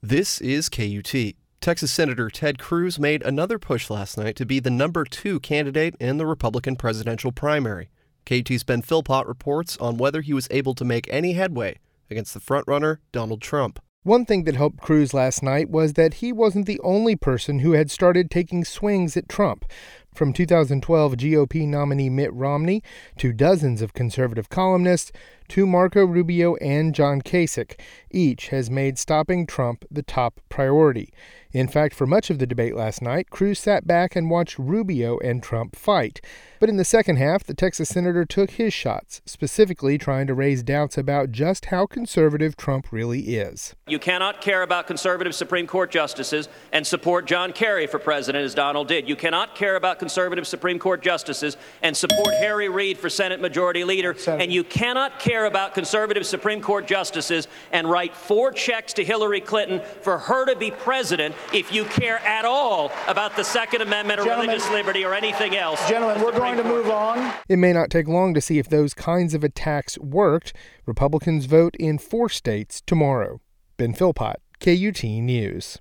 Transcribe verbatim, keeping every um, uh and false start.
This is K U T. Texas Senator Ted Cruz made another push last night to be the number two candidate in the Republican presidential primary. K U T's Ben Philpott reports on whether he was able to make any headway against the frontrunner, Donald Trump. One thing that helped Cruz last night was that he wasn't the only person who had started taking swings at Trump. From two thousand twelve G O P nominee Mitt Romney to dozens of conservative columnists to Marco Rubio and John Kasich, each has made stopping Trump the top priority. In fact, for much of the debate last night, Cruz sat back and watched Rubio and Trump fight. But in the second half, the Texas senator took his shots, specifically trying to raise doubts about just how conservative Trump really is. You cannot care about conservative Supreme Court justices and support John Kerry for president, as Donald did. You cannot care about conservative Supreme Court justices and support Harry Reid for Senate Majority Leader. Senator. And you cannot care about conservative Supreme Court justices and write four checks to Hillary Clinton for her to be president if you care at all about the Second Amendment or gentlemen, religious liberty or anything else. Gentlemen, we're going to move on. It may not take long to see if those kinds of attacks worked. Republicans vote in four states tomorrow. Ben Philpott, K U T News.